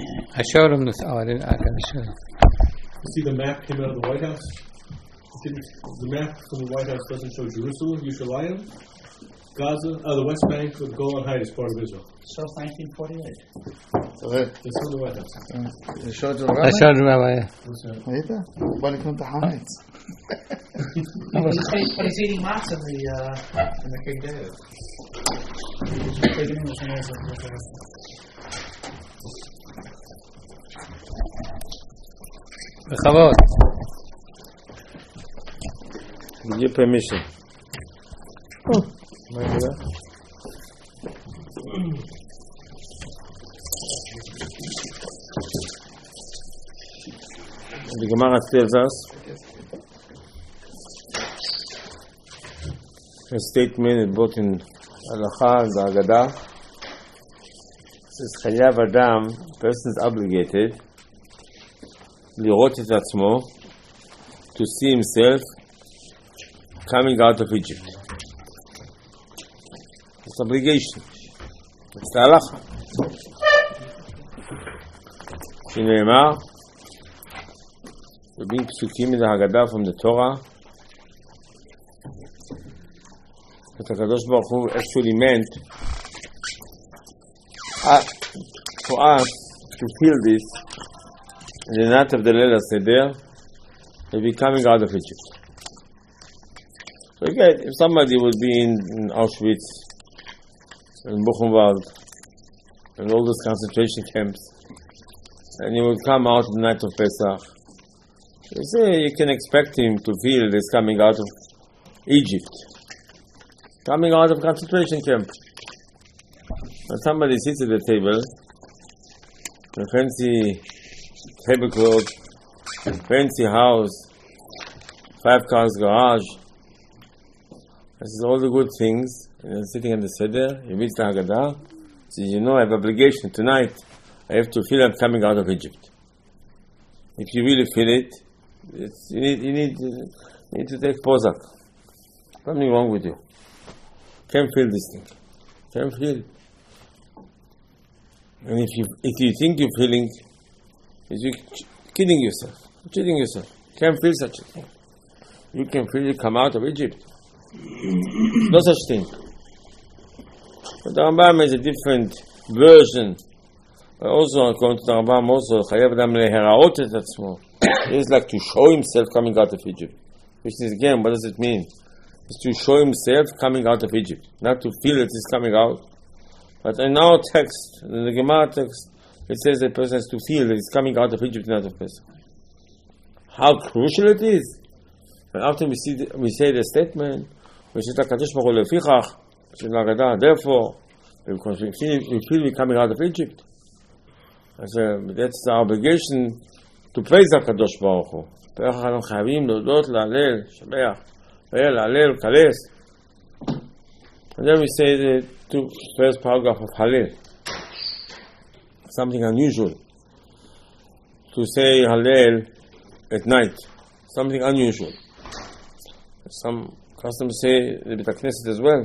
I showed him this. Oh, I didn't. I gotta show you. You see the map came out of the White House? The map from the White House doesn't show Jerusalem, Yerushalayim, Gaza, the West Bank, or the Golan Heights is part of Israel. Shows 1948. It's from the White House. You showed the I showed him Rabbi. ראית? בוא לקנות את החמץ. But he's eating matzah in the King David. בכבוד. Give you permission. The Gemara tells us a statement brought in Halacha and the Haggadah. It says, Chayav Adam, person is obligated לראות את עצמו, to see himself coming out of Egypt. It's obligation. It's the halacha. שנאמר, being psukim in the Haggadah from the Torah, that HaKadosh Baruch Hu actually meant for us to feel this in the night of the Leil HaSeder, they'll be coming out of Egypt. So again, if somebody would be in Auschwitz, in Buchenwald, in all those concentration camps, and he would come out the night of Pesach, you say you can expect him to feel this coming out of Egypt, coming out of concentration camp. When somebody sits at the table, a fancy tablecloth, fancy house, 5 cars garage, this is all the good things, and then sitting at the Seder, he reads the Haggadah, says, you know, I have obligation tonight, I have to feel I'm coming out of Egypt. If you really feel it, you need to take Prozac. Something wrong with you. Can't feel this thing. Can't feel. And if you think you're feeling, you're kidding yourself. You're cheating yourself. Can't feel such a thing. You can feel you come out of Egypt. No such thing. But the Rambam has a different version. But also, according to the Rambam, also, Chayav Adam leheraot et atzmo. It is like to show himself coming out of Egypt. Which is, again, what does it mean? It's to show himself coming out of Egypt. Not to feel that he's coming out. But in our text, in the Gemara text, it says the person has to feel that he's coming out of Egypt, not of Pesach. How crucial it is. And after we say the statement, we say, HaKadosh Baruch Hu lefichach, therefore, we feel we're coming out of Egypt. That's our obligation to praise HaKadosh Baruch Hu. אנחנו חייבים להודות, להלל, לשבח, להלל, לקדש. And then we say the first paragraph of Hallel. Something unusual. To say Hallel at night. Something unusual. Some customs say the Beit HaKnesset as well.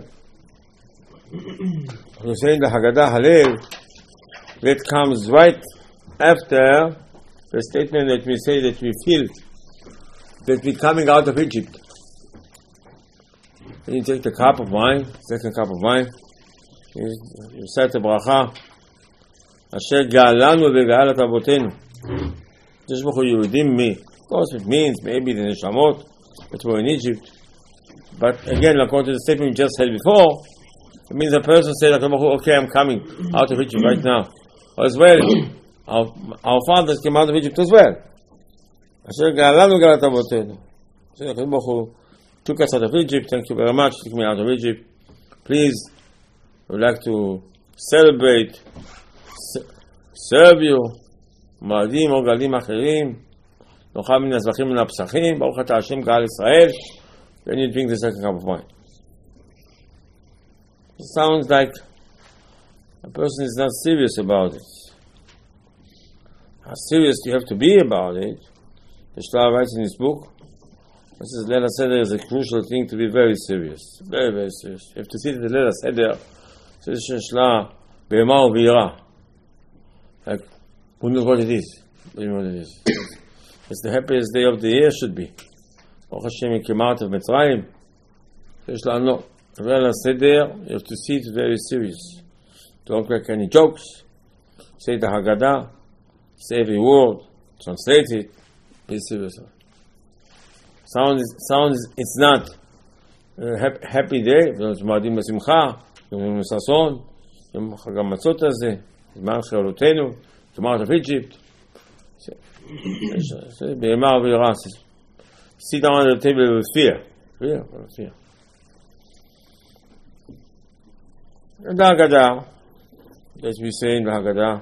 To say the Haggadah Hallel, that comes right after the statement that we say that we feel that we're coming out of Egypt. Then you take the cup of wine, second cup of wine, you say the bracha, Asher ga'alanu v'ga'alat avotenu. Just before you redeem me. Of course it means maybe the neshamot that were in Egypt. But again, according to the statement we just said before, it means a person said, okay, I'm coming out of Egypt right now. As well, our fathers came out of Egypt as well. Asher ga'alanu v'ga'alat avotenu. So HaKadosh Baruch Hu took us out of Egypt. Thank you very much. Took me out of Egypt. Please, we'd like to celebrate, serve you. מועדים או גלים אחרים. נאכל מן הזבחים מן הפסחים. ברוך אתה השם גאל ישראל. Then you drink the second cup of wine. It sounds like a person is not serious about it. How serious do you have to be about it? The Shla writes in his book, this is Leil HaSeder is a crucial thing to be very serious. Very, very serious. You have to see that the Leil HaSeder, so this is Shla, Be'ema u'V'yira. Like, Who knows what it is? What do you know what it is? It's the happiest day of the year, should be. Baruch Hashem, you came out of Mitzrayim. You have to see it very serious. Don't make any jokes. Say the Haggadah. Say every word. Translate it. Be serious. Sounds it's not a happy day. It's Moadim B'Simcha. Yom Sason. Yom Chag HaMatzot Hazeh. Zman Cheolotenu. Come out of Egypt. Be'emar v'yirah. Sit down at the table with fear. Fear. The Haggadah, as we say in the Haggadah,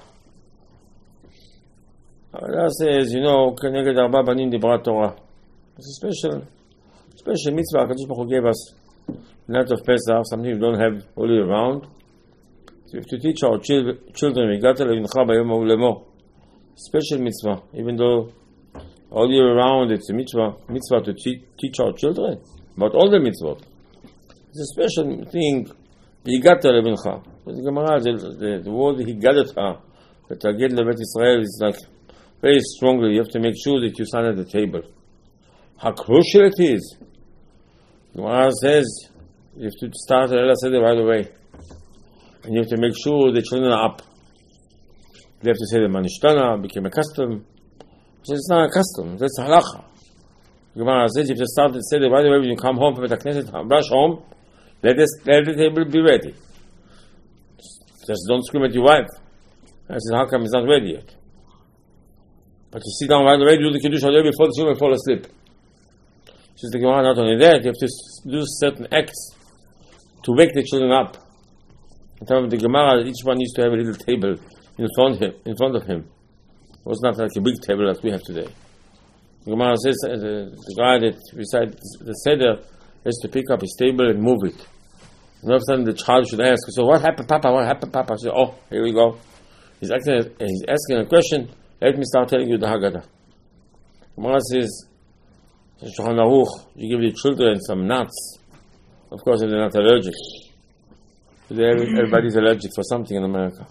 Haggadah says, Keneged Arba Banim Dibrat Torah. It's a special mitzvah. HaKadosh Baruch Hu gave us the night of Pesach, something we don't have all year round. So we have to teach our children, V'gata levincha b'yom ha'u lemor. Special mitzvah, even though all year round it's a mitzvah to teach our children about all the mitzvot. It's a special thing. V'gata levincha. The Gemara, the word Higadata, that Tagid Levet Israel is like very strongly. You have to make sure that you stand at the table. How crucial it is. The Gemara says you have to start the Leila Seder right away, and you have to make sure the children are up. They have to say the Manishtana became a custom. It's not a custom. That's halacha. The Gemara says you have to start the Seder right away when you come home from the Knesset, rush home. Let the table be ready. Just don't scream at your wife. I said, how come it's not ready yet? But you sit down right away, do the Kiddush all day before the children fall asleep. Says the Gemara, not only that, you have to do certain acts to wake the children up. In terms of the Gemara, each one needs to have a little table in front of him. It was not like a big table that we have today. The Gemara says the guy that beside the Seder has to pick up his table and move it. And all of a sudden the child should ask, so what happened, Papa? What happened, Papa? I say, oh, here we go. He's asking a question. Let me start telling you the Haggadah. Gemara says, Shulchan Aruch, you give your children some nuts. Of course, they're not allergic. Everybody's allergic for something in America.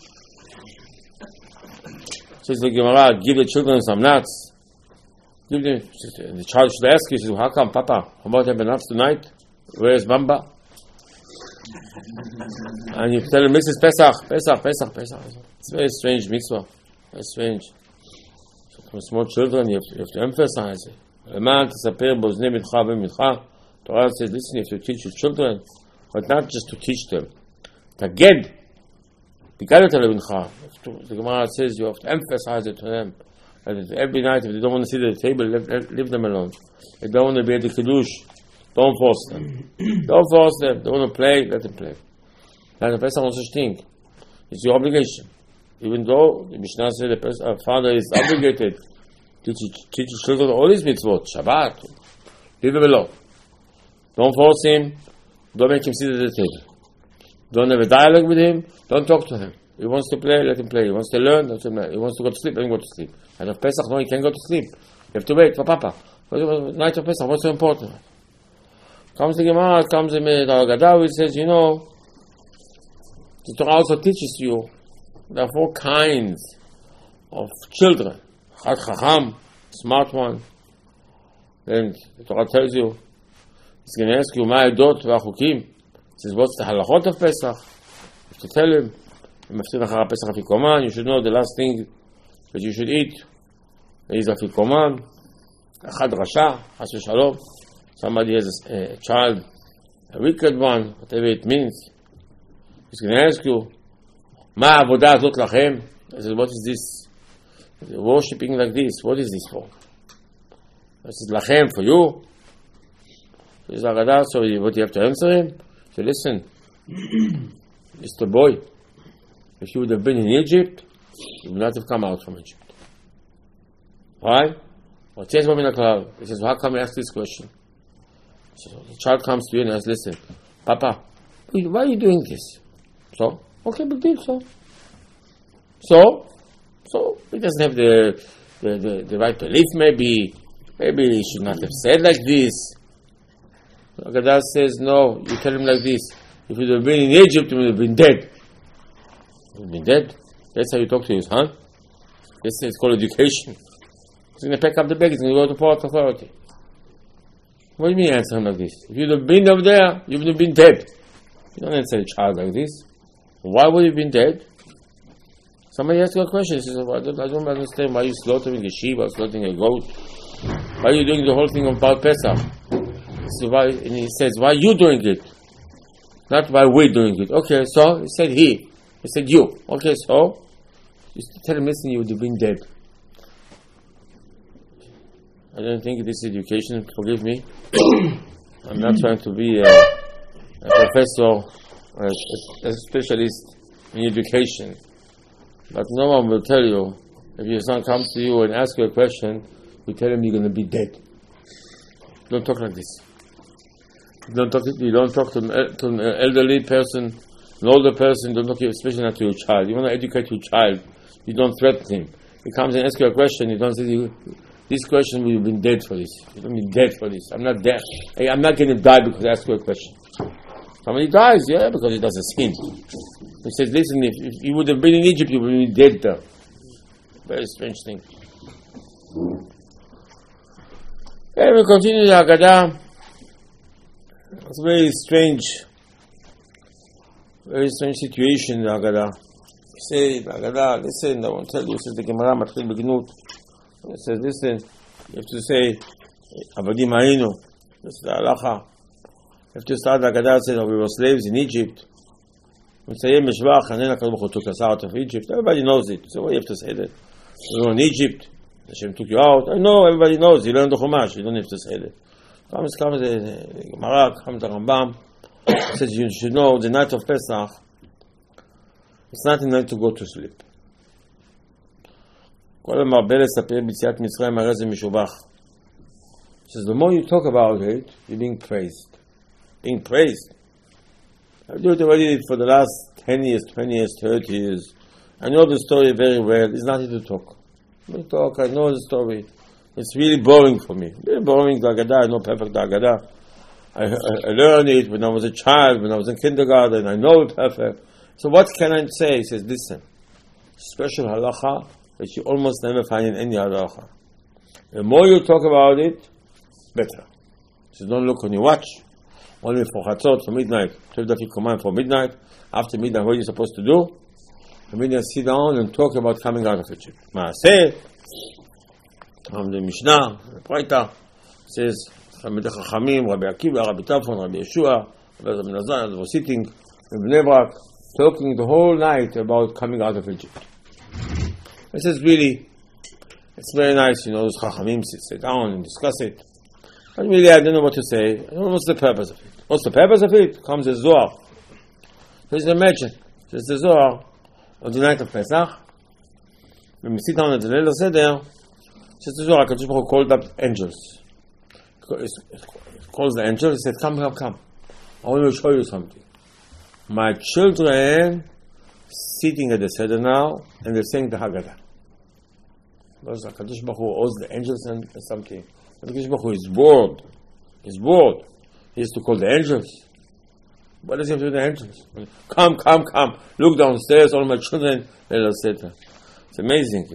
Says the Gemara, give the children some nuts. The child should ask you, says, how come, Papa? How about having nuts tonight? Where's Bamba? And you tell him, this is Pesach. It's a very strange mitzvah. Very strange. So for small children, you have to emphasize it. Torah says, listen, you have to teach your children, but not just to teach them. Taged. The Gemara says you have to emphasize it to them. And every night, if they don't want to sit at the table, leave them alone. If they don't want to be at the Kiddush, don't force them. Don't force them. They want to play, let them play. And the Pesach also thing. It's your obligation. Even though the Mishnah said the father is obligated to teach his children all his mitzvot, Shabbat, leave him alone. Don't force him. Don't make him sit at the table. Don't have a dialogue with him. Don't talk to him. He wants to play, let him play. He wants to learn, let him learn. He wants to go to sleep, let him go to sleep. And of Pesach, no, he can't go to sleep. You have to wait for Papa. Night of Pesach, what's so important? Comes the Gemara, comes the Haggadah, which says, the Torah also teaches you there are 4 kinds of children. Chad Chacham, smart one. Then the Torah tells you, it's going to ask you, Ma Edot V'Achukim. It says, what's the halachot of Pesach? You have to tell him. You should know the last thing that you should eat is afikoman, achad rasha, chas v'shalom. Somebody has a child, a wicked one, whatever it means. He's going to ask you, ma avodah zot lachem? I said, what is this? Worshipping like this, what is this for? I said, lachem, for you? He says, Haggadah, so what you have to answer him? He said, listen, Mr. Boy, if you would have been in Egypt, you would not have come out from Egypt. Why? He says, how come you ask this question? So the child comes to you and says, listen, Papa, why are you doing this? So, okay, big deal, so he doesn't have the right belief, maybe he should not have said like this. Haggadah says, no, you tell him like this, if you would have been in Egypt, you would have been dead. You've been dead. That's how you talk to your son. This is called education. He's going to pick up the bag. He's going to go to Port Authority. What do you mean answer him like this? If you'd have been over there, you would have been dead. You don't answer a child like this. Why would you have been dead? Somebody asked you a question. He says, I don't understand why you're slaughtering a sheep or slaughtering a goat. Why are you doing the whole thing about Pesach? And he says, why are you doing it? Not why we're doing it. Okay, so he said he. He said you. Okay, so you tell him, listen, you would have been dead. I don't think this is education. Forgive me. I'm not trying to be a professor, a specialist in education. But no one will tell you, if your son comes to you and asks you a question, you tell him you're going to be dead. Don't talk like this. You don't talk to an elderly person, an older person, don't talk, especially not to your child. You want to educate your child, you don't threaten him. He comes and asks you a question, you don't say, this question, we've been dead for this. You've been dead for this. I'm not dead. Hey, I'm not going to die because I asked you a question. Somebody dies, yeah, because he does a sin. He says, listen, if you would have been in Egypt, you would have been dead there. Very strange thing. Okay, we continue the Haggadah. It's a very strange situation in the Haggadah. You say, the Haggadah, listen, I won't tell you, it says the Gemara, Matchil Begnut. It says, listen, you have to say, Avadim Hayinu. That's the halacha. You have to start the Haggadah, says, we were slaves in Egypt. We say, Meshvach, and then HaKadosh Baruch Hu took us out of Egypt. Everybody knows it. So why do you have to say that? We were in Egypt. Hashem took you out. I know, everybody knows. You learn the Chumash. You don't have to say that. Comes the Gemara, comes the Rambam. Says, you should know, the night of Pesach, it's not a night to go to sleep. כל המרבה לספר ביציאת מצרים הרי זה משובח. Says, the more you talk about it, you're being praised. Being praised. I do it already for the last 10 years, 20 years, 30 years. I know the story very well. It's nothing to talk. I know the story. It's really boring for me. Very boring, the Haggadah. I know perfect the Haggadah. I learned it when I was a child, when I was in kindergarten. I know it perfect. So what can I say? He says, listen, special halacha that you almost never find in any halacha. The more you talk about it, better. So don't look on your watch. Only for Chatzot, for midnight. 12 Dafik command for midnight. After midnight, what are you supposed to do? For midnight, sit down and talk about coming out of Egypt. Maaseh, from the Mishnah, the Braita, says, Talmidei Chachamim, Rabbi Akiva, Rabbi Tarfon, Rabbi Yeshua, Rabbi Nazar, they were sitting in Bnei Brak, talking the whole night about coming out of Egypt. This is really, it's very nice, those Chachamim sit down and discuss it. But really, I don't know what to say. I don't know what's the purpose of it. What's the purpose of it? Comes the Zohar. Please imagine, there's the Zohar on the night of Pesach. When we sit down at the Leil Seder, says the Zohar, HaKadosh Baruch Hu called up angels. It calls the angels, he said, come. I want to show you something. My children sitting at the Seder now, and they're saying the Haggadah. Because HaKadosh Baruch Hu owes the angels and something. HaKadosh Baruch Hu is bored. He's bored. He has to call the angels. What does he have to do with the angels? Come. Look downstairs, all my children, they'll say that. It's amazing,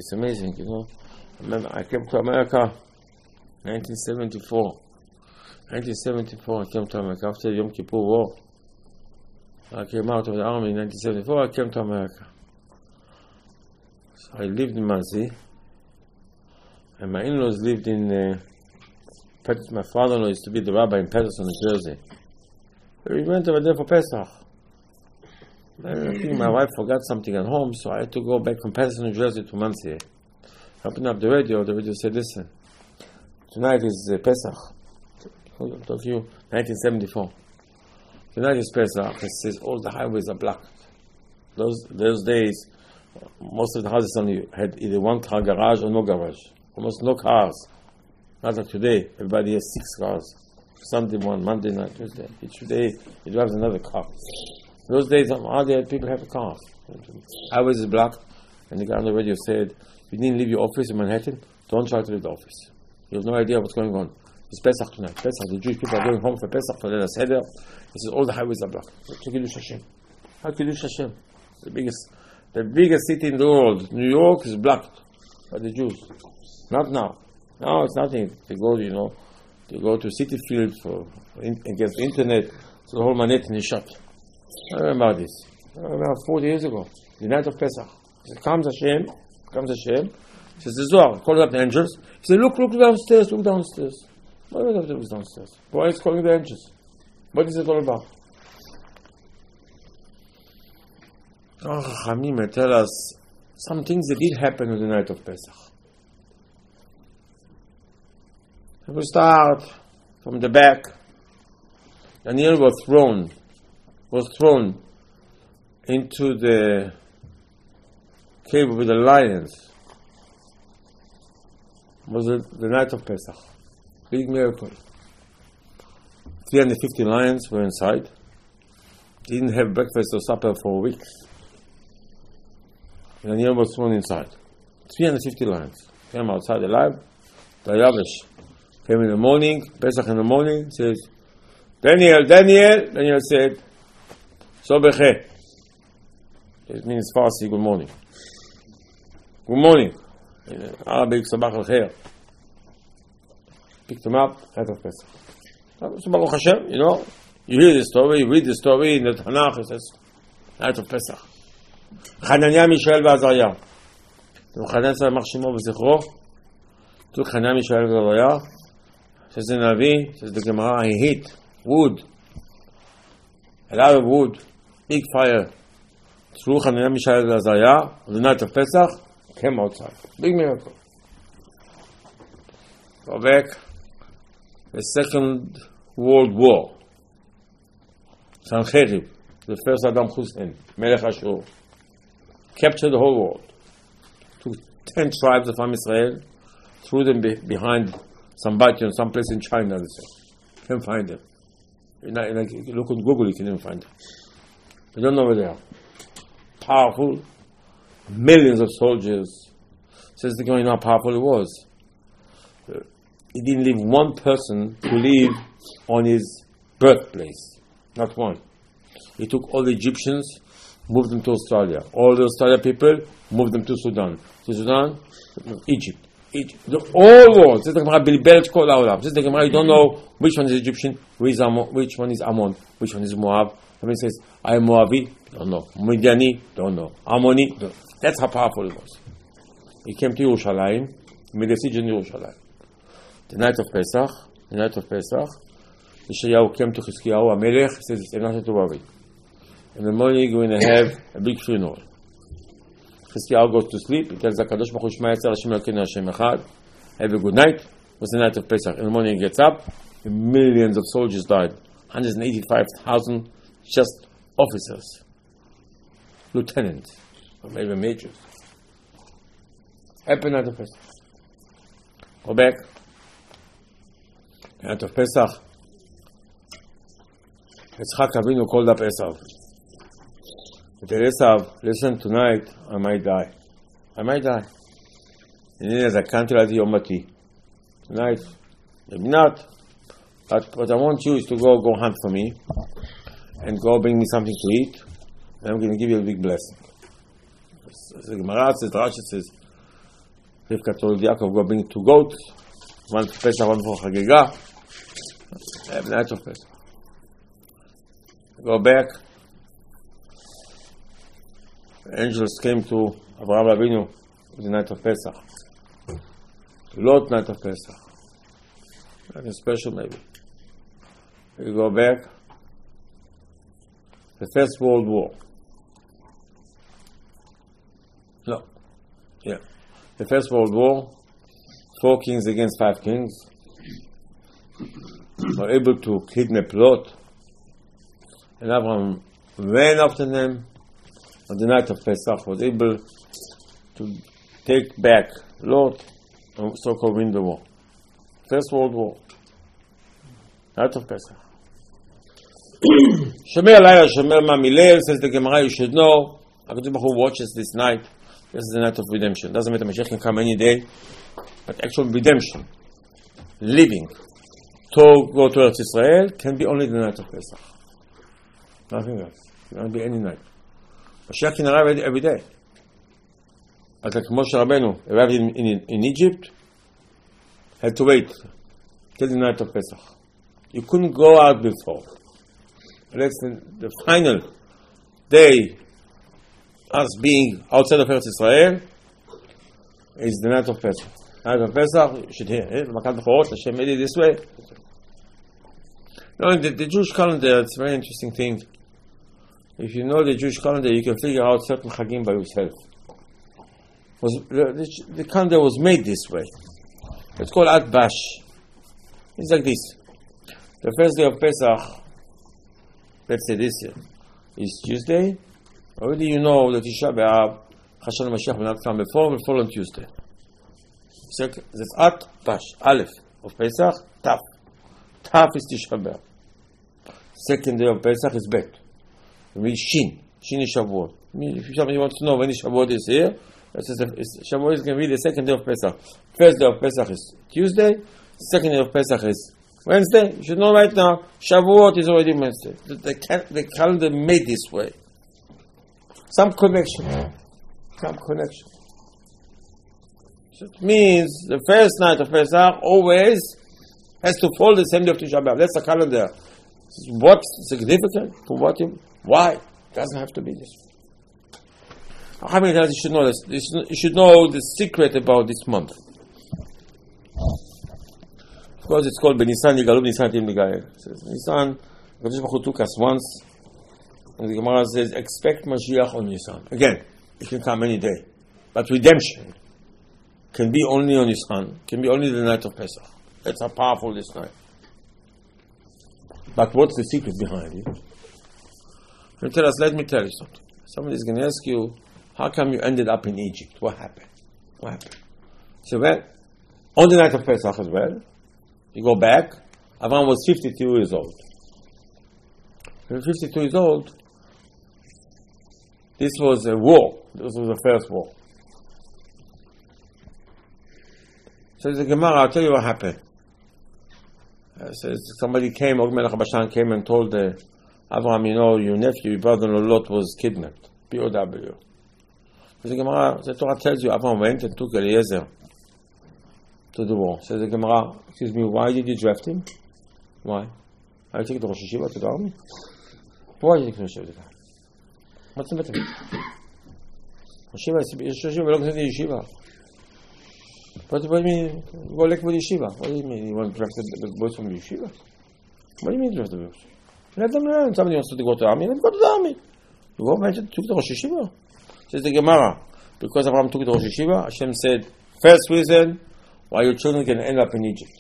I remember I came to America 1974. I came to America after the Yom Kippur War. I came out of the army in 1974, I came to America. So I lived in Monsey, and my in-laws lived in, my father-in-law used to be the rabbi in Patterson, New Jersey. We went over there for Pesach. I think my wife forgot something at home, so I had to go back from Patterson, New Jersey to Monsey. I opened up the radio said, listen, tonight is Pesach. I'll talk to you, 1974. Tonight is Pesach. It says all the highways are blocked. Those days, most of the houses only had either one car garage or no garage. Almost no cars. Not like today. Everybody has 6 cars. Sunday one, Monday night, Tuesday. Each day he drives another car. Those days, hardly people have cars. Highways is blocked. And the guy on the radio said, you didn't leave your office in Manhattan? Don't try to leave the office. You have no idea what's going on. It's Pesach tonight. Pesach, the Jewish people are going home for Pesach, for the Seder. He says all the highways are blocked. To Kiddush Hashem. How Kiddush Hashem? The biggest city in the world, New York, is blocked. by the Jews. Not now. Now it's nothing. They go, they go to City Field against the internet, so the whole Manhattan is shut. I remember this. I remember 40 years ago, the night of Pesach. Comes Hashem, he says, the Zohar, calls up the angels. He says, look downstairs. Why do I have to look downstairs? Why is calling the angels? What is it all about? Chachamim tell us some things that did happen on the night of Pesach. We start from the back. Daniel was thrown into the cave with the lions. It was the night of Pesach. Big miracle. 350 lions were inside. Didn't have breakfast or supper for weeks. And Daniel was thrown inside. 350 lions came outside alive. Dayavish came in the morning, Pesach in the morning, says, Daniel. Daniel said, Sobeche. It means Farsi, good morning. Good morning. In Arabic, Sabach al-Khair. Picked him up, night of Pesach. So Baruch Hashem, you hear the story, you read the story in the Tanakh, it says, night of Pesach. Hananiah, Mishael, Azariah. Hananiah, Samach Shemo, V'zichro. Took Hananiah, Mishael, Azariah. Says the Navi, says the Gemara, he hit wood. A lot of wood. Big fire. Through Hananiah, Mishael, Azariah, on the night of Pesach, came outside. Big miracle. Go back. The Second World War. Sancherib, the first Saddam Hussein, Melech Ashur, captured the whole world. Took 10 tribes of Am Israel, threw them behind Sambatyon, some place in China. They say. Can't find them. Look on Google, you can even find them. We don't know where they are. Powerful, millions of soldiers. Says the Gemara, how powerful it was. He didn't leave one person to live on his birthplace. Not one. He took all the Egyptians, moved them to Australia. All the Australian people, moved them to Sudan. To Sudan, Egypt. All wars. Says the Gemara, Bilbelt Kol Haolam. Says the Gemara, you don't know which one is Egyptian, which one is Ammon, which one is Moab. Somebody says, I am Moabi, don't know. Midiani, don't know. Ammoni, don't know. That's how powerful it was. He came to Yerushalayim, he made a siege in Yerushalayim. The night of Pesach, Yeshayahu came to Chizkiyahu HaMelech, he says, it's nothing to worry. In the morning, you're going to have a big funeral. Chizkiyahu goes to sleep, he tells the Kadosh Baruch Hu, Shema Yetzer Hashem Elokeinu Hashem Echad, have a good night. It was the night of Pesach. In the morning, he gets up, millions of soldiers died. 185,000 just officers, lieutenants, or maybe majors. Happened night of Pesach. Go back. Night of Pesach. Yitzchak Avinu called up Esav. He said, Esav, listen, tonight I might die. And I can't tell you Mati. Tonight, maybe not. But what I want you is to go hunt for me and go bring me something to eat. And I'm going to give you a big blessing. The Gemara says, the Rashi says, Rivka told Yaakov, go bring 2 goats, one for Pesach, one for Chagigah. Have a night of Pesach. Go back. The angels came to Avraham Avinu the night of Pesach. Lot night of Pesach. Nothing special maybe. We go back. The First World War. No. Yeah. The First World War, 4 kings against 5 kings, were able to kidnap Lot, and Abraham ran after them on the night of Pesach, was able to take back Lot, and so-called win the war. First World War, night of Pesach. Shomer Laila, Shomer Mamilel, says the Gemara, you should know, HaKadosh Baruch Hu watches this night. This is the night of redemption. Doesn't matter, Mashiach can come any day, but actual redemption, living, to go to Eretz Israel, can be only the night of Pesach. Nothing else. It cannot be any night. Mashiach can arrive every day. Like Moshe Rabbeinu arrived in Egypt, had to wait till the night of Pesach. You couldn't go out before. That's the final day, us being outside of Eretz Israel, is the night of Pesach. Night of Pesach, you should hear it. Hashem made it this way. Now, the Jewish calendar, it's a very interesting thing. If you know the Jewish calendar, you can figure out certain Chagim by yourself. The calendar was made this way. It's called At Bash. It's like this. The first day of Pesach, let's say this year, is Tuesday. Already you know that Tisha B'Av, Chashan Mashiach will not come before, will fall on Tuesday. So that's At Bash, Aleph of Pesach, Taf. Taf is Tisha B'Av. Second day of Pesach is Bet. It means Shin. Shin is Shavuot. If somebody wants to know when Shavuot is here, Shavuot is going to be the second day of Pesach. First day of Pesach is Tuesday. Second day of Pesach is Wednesday. You should know right now, Shavuot is already Wednesday. The calendar made this way. Some connection. So it means the first night of Pesach always has to fall the same day of Tisha B'Av. That's the calendar. What's significant? For what? Why? It doesn't have to be this. How many times you should know this? You should know the secret about this month. Of course, it's called Benisan Yigalu Benisan Tim Nigael. Nisan, Kadosh Baruch Hu took us once, and the Gemara says, expect Mashiach on Nisan. Again, it can come any day, but redemption can be only on Nisan. Can be only the night of Pesach. That's how powerful this night. But what's the secret behind it? Let me tell you something. Somebody is going to ask you, how come you ended up in Egypt? What happened? So, well, on the night of Pesach as well, you go back, Avraham was 52 years old. He was 52 years old. This was a war. This was the first war. So the Gemara, I'll tell you what happened. Says somebody came, Og Melech Bashan came and told Avraham, you know, your nephew, your brother-in-law Lot was kidnapped. POW. The Gemara, the Torah tells you, Avraham went and took Eliezer to the war. Says the Gemara, excuse me, why did you draft him? Why? I take the Rosh Yeshiva to the army? Why did you take the Rosh Yeshiva? What's the matter? Rosh Yeshiva belongs to the Yeshiva. What do you mean? Go like with Yeshiva. What do you mean? You want to draft the boys from the Yeshiva? What do you mean draft the boys? Let them learn. Somebody wants to go to the army, let them go to the army. You go and took the Rosh Yeshiva. Says the Gemara, because Abraham took the Rosh Yeshiva, Hashem said, first reason why your children can end up in Egypt.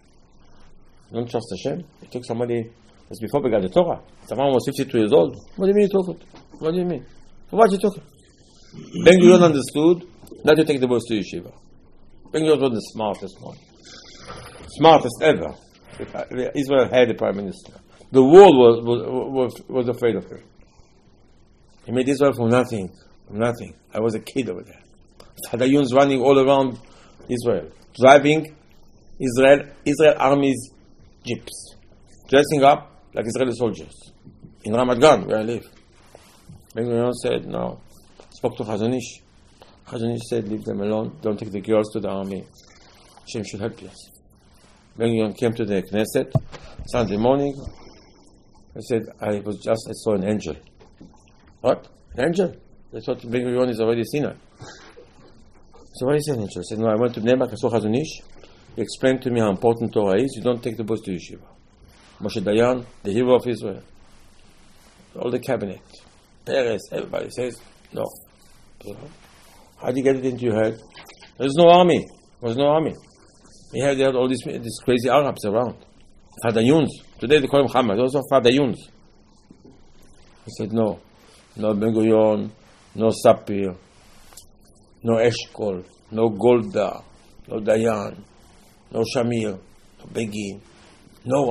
You don't trust Hashem? He took somebody, that's before we got the Torah. Abraham was 52 years old. What do you mean he took it? What do you mean? For what you took it? Ben-Gurion understood not to take the boys to Yeshiva. Ben-Gurion was the smartest one. Smartest ever. Israel had a prime minister. The world was afraid of him. He made Israel from nothing. I was a kid over there. Fadayuns running all around Israel, driving Israel army's jeeps, dressing up like Israeli soldiers in Ramat Gan, where I live. Ben-Gurion said, no. Spoke to Chazon Ish. Chazon Ish said, leave them alone. Don't take the girls to the army. Hashem should help us. Ben-Gurion came to the Knesset Sunday morning. I said, I saw an angel. What? An angel? They thought Ben-Gurion is already Sinai. So what is an angel? I said, no, I went to Bnei Brak, I saw Chazon Ish. He explained to me how important Torah is. You don't take the boys to Yeshiva. Moshe Dayan, the hero of Israel. All the cabinet. Peres, everybody says, no. How do you get it into your head? There's no army. They had all these crazy Arabs around. Fadayuns. Today they call them Hamas. Those are Fadayuns. He said, no. No Ben-Gurion, no Sapir, no Eshkol, no Golda, no Dayan, no Shamir, no Begin. No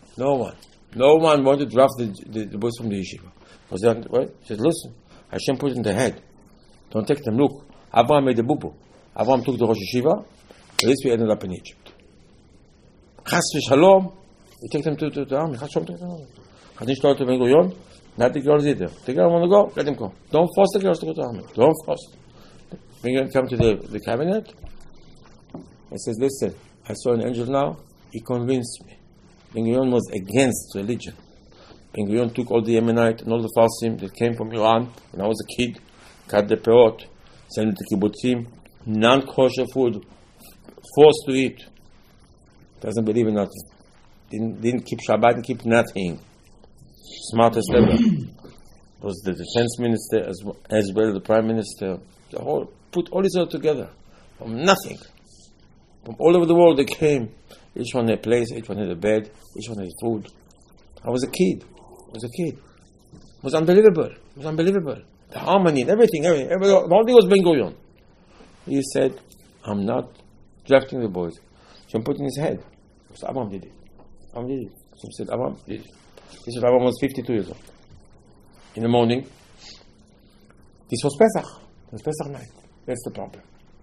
one wanted to draft the boys from the yeshiva. Was that right? He said, listen, Hashem put it in the head. Don't take them. Look, Abraham made the bubu. Abraham took the Rosh Yeshiva. At least we ended up in Egypt. Chas v'shalom, we take them to the army. Chas v'shalom, take them to the army. Chazon told to Ben-Gurion, not the girls either. The girls want to go, let them go. Don't force the girls to go to the army. Don't force them. Ben-Gurion come to the cabinet. He says, listen, I saw an angel now. He convinced me. Ben-Gurion was against religion. Ben-Gurion took all the Yemenite and all the Farsim that came from Iran when I was a kid, cut the peot, sent them to kibbutzim, non-kosher food, forced to eat. Doesn't believe in nothing. Didn't keep Shabbat, didn't keep nothing. Smartest ever. Was the defense minister as well the prime minister. The whole put all Israel together from nothing. From all over the world they came. Each one had a place, each one had a bed, each one had food. I was a kid. It was unbelievable. The harmony and everything. The whole thing was Ben-Gurion. He said, I'm not drafting the boys. So put in his head. So Abraham did it. So he said, Abraham did it. He said, Abraham was 52 years old. In the morning, this was Pesach. It was Pesach night. That's the problem.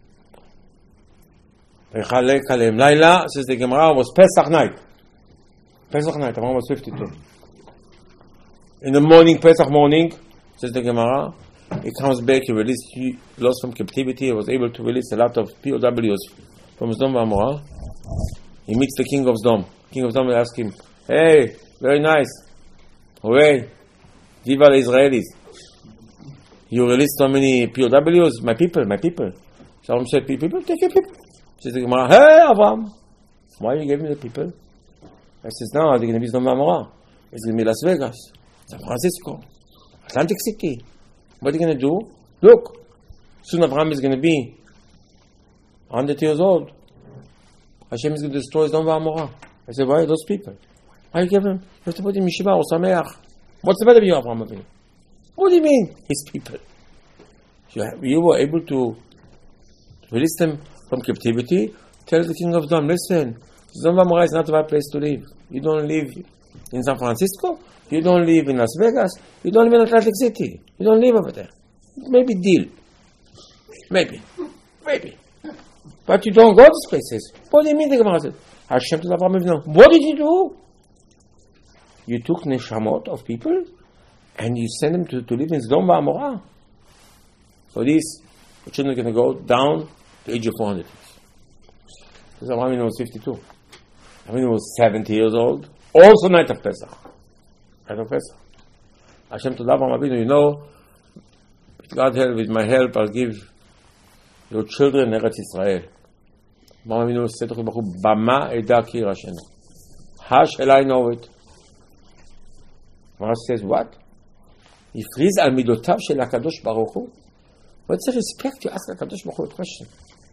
Laila, says the Gemara, was Pesach night. Abraham was 52. In the morning, Pesach morning, says the Gemara, he comes back, he lost from captivity, he was able to release a lot of POWs from Sdom v'Amorah. He meets the king of Sdom. King of Sdom will ask him, hey, very nice. Hooray. Viva the Israelis. You released so many POWs, my people. Shalom said, people, take your people. Says the Gemara, hey, Abraham, why you giving me the people? I says, now they're going to be Sdom v'Amorah. It's going to be Las Vegas, San Francisco, Atlantic City. What are you going to do? Look, soon Abraham is going to be 100 years old. Hashem is going to destroy Sdom v'Amorah. I said, why are those people? Why you give them? You have to put him in Yeshiva or Sameach. What's the matter with you, Abraham Avinu? What do you mean, his people? You were able to release them from captivity. Tell the king of Sdom, listen, Sdom v'Amorah is not the right place to live. You don't live in San Francisco. You don't live in Las Vegas. You don't live in Atlantic City. You don't live over there. Maybe deal. Maybe. But you don't go to these places. What do you mean, the Gemara said? Hashem to Abraham Avinu. What did you do? You took neshamot of people and you sent them to live in Sdom v'Amorah. For this, the children are going to go down to the age of 400 years. Because Abraham Avinu was 52. Abraham Avinu was 70 years old. Also night of Pesach. Hashem to Abraham Avinu, you know, with God help, with my help, I'll give your children Eretz Israel. Abraham Avinu said to Baruch Hu, Bama eda ki Rashenu. How shall I know it? Mara says, what? Yifriz al midotav shel HaKadosh Baruch Hu? What's the respect you ask HaKadosh Baruch Hu a question?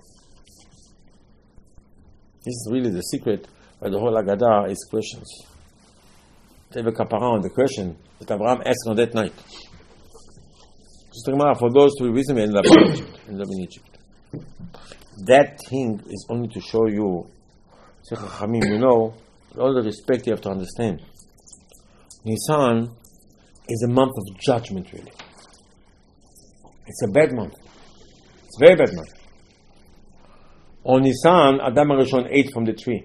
This is really the secret of the whole Haggadah is questions. They have a kapara on the question that Abraham asked on that night. For those who visit me, end up in Egypt. That thing is only to show you, you know, with all the respect you have to understand. Nisan is a month of judgment, really. It's a bad month. It's a very bad month. On Nisan, Adam HaRishon ate from the tree.